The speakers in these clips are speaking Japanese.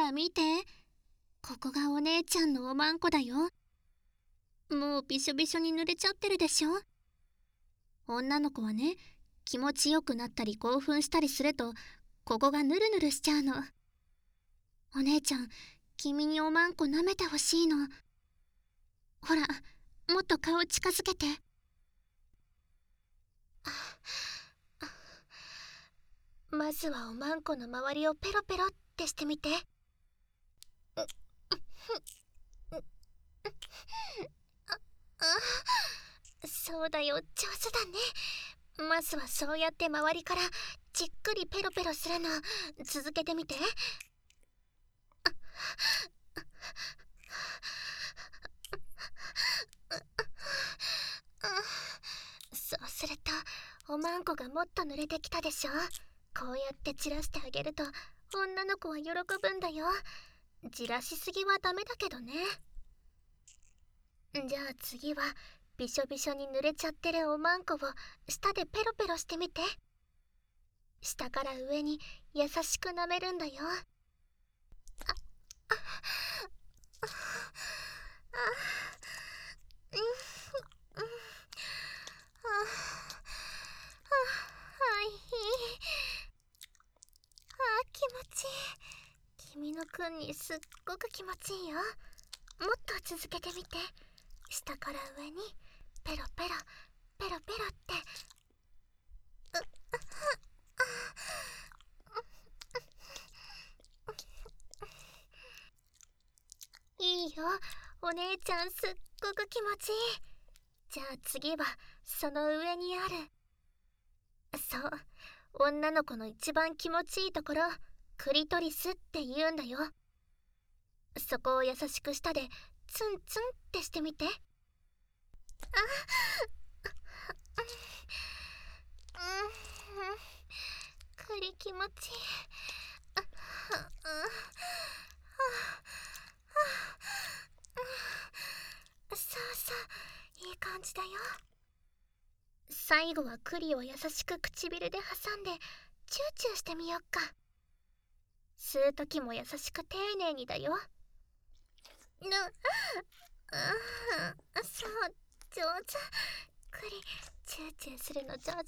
ら見て。ここがお姉ちゃんのおまんこだよ。もうびしょびしょに濡れちゃってるでしょ。女の子はね、気持ちよくなったり興奮したりすると、ここがヌルヌルしちゃうの。お姉ちゃん、君におまんこ舐めてほしいの。ほら、もっと顔近づけて。まずはおまんこの周りをペロペロってしてみて。そうだよ、上手だね。まずはそうやって周りからじっくりペロペロするの続けてみて。そうするとおまんこがもっと濡れてきたでしょ。こうやって散らしてあげると女の子は喜ぶんだよ。じらしすぎはダメだけどね。じゃあ次はびしょびしょに濡れちゃってるおまんこを舌でペロペロしてみて。下から上に優しく舐めるんだよ。気持ちいい。君の君にすっごく気持ちいいよ。もっと続けてみて。下から上にペロペロペロペロって。いいよ、お姉ちゃんすっごく気持ちいい。じゃあ次はその上にある、そう、女の子の一番気持ちいいところ、クリトリスって言うんだよ。そこを優しく舌でツンツンってしてみて。クリ気持ちいい。そうそう、いい感じだよ。最後は栗を優しく唇で挟んでチューチューしてみよっか。吸う時も優しく丁寧にだよ。そう、上手。栗チューチューするの上手だね。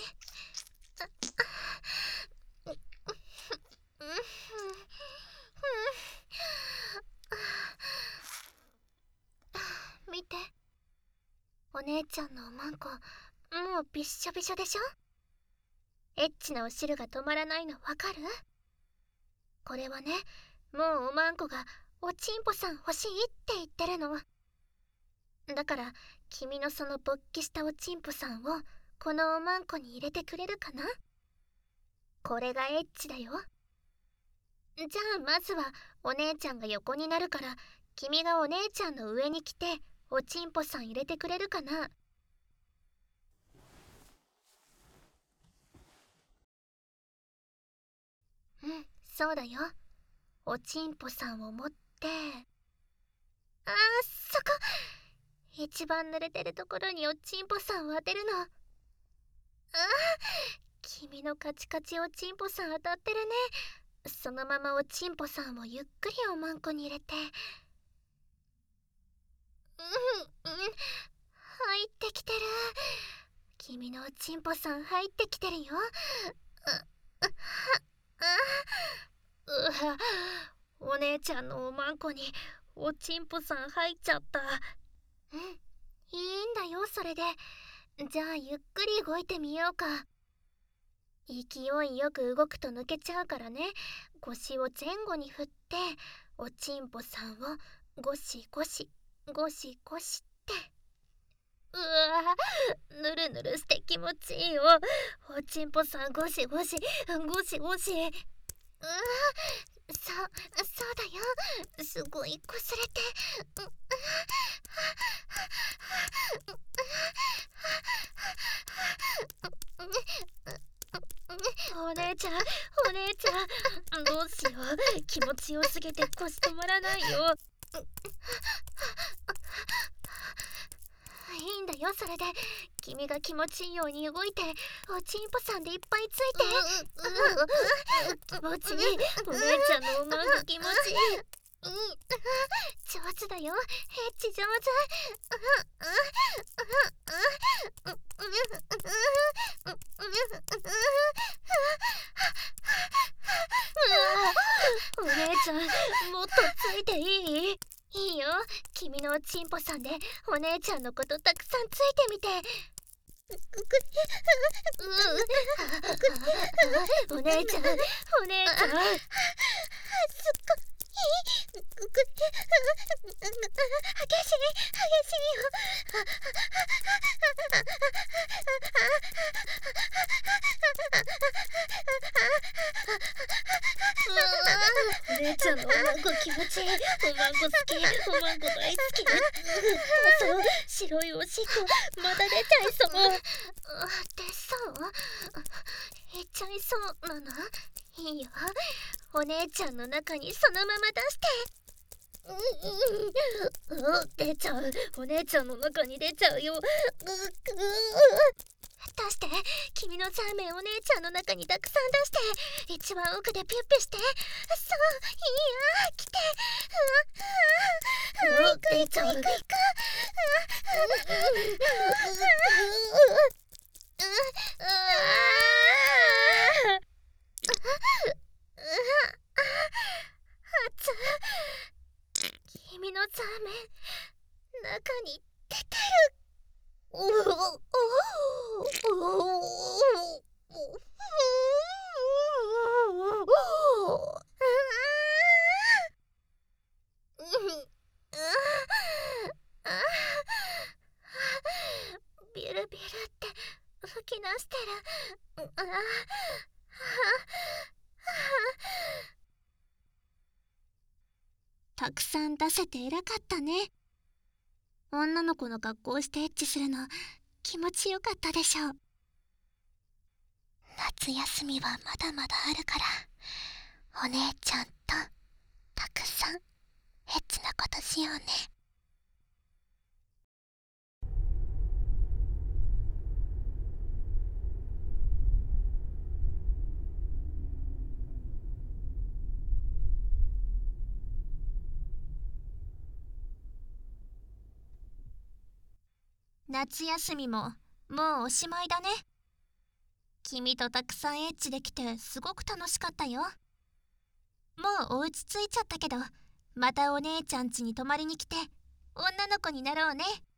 見て、お姉ちゃんのおまんこもうびっしょびしょでしょ。エッチなお汁が止まらないのわかる？これはね、もうおまんこがおちんぽさん欲しいって言ってるの。だから君のその勃起したおちんぽさんをこのおまんこに入れてくれるかな？これがエッチだよ。じゃあまずはお姉ちゃんが横になるから、君がお姉ちゃんの上に来ておちんぽさん入れてくれるかな？うん、そうだよ。おちんぽさんを持って、そこ、一番濡れてるところにおちんぽさんを当てるの。君のカチカチおちんぽさん当たってるね。そのままおちんぽさんをゆっくりおまんこに入れて。入ってきてる。君のおちんぽさん入ってきてるよ。お姉ちゃんのおまんこにおちんぽさん入っちゃった。いいんだよそれで。じゃあゆっくり動いてみようか。勢いよく動くと抜けちゃうからね。腰を前後に振っておちんぽさんをゴシゴシゴシゴシって。ぬるぬるして気持ちいいよ。おちんぽさんゴシゴシゴシゴシ。そうだよ。すごいこすれて。お姉ちゃん、お姉ちゃん、どうしよう。気持ちよすぎて腰止まらないよ。いいんだよ。 よ。それで君が気持ちいいように動いておちんぽさんでいっぱいついて、気持ちいい。お姉ちゃんのおまんこ気持ちいい。上手だよ、エッチ上手。お姉ちゃん、もっとついていい？いいよ、君のおちんぽさんでお姉ちゃんのことたくさんついてみて。お姉ちゃん、お姉ちゃん、すっごい激しいよ。お姉ちゃんのおまんこ気持ちいい。おまんこ好き、おまんこ大好き。そう、白いおしっこまた出ちゃいそう。出そう？いっちゃいそうなの？いいよ、お姉ちゃんの中にそのまま出して。出ちゃう。お姉ちゃんの中に出ちゃうよ。出して、君のザーメンお姉ちゃんの中にたくさん出して、一番奥でピュッピュして。そう、いいよ、来て。行く行く行く行く。君のザーメン中に出てる。ビュルビュルって吹き出してる。たくさん出せて偉かったね。女の子の格好をしてエッチするの気持ちよかったでしょう。夏休みはまだまだあるから、お姉ちゃんとたくさんエッチなことしようね。夏休みももうおしまいだね。君とたくさんエッチできてすごく楽しかったよ。もうお家着いちゃったけど、またお姉ちゃん家に泊まりに来て女の子になろうね。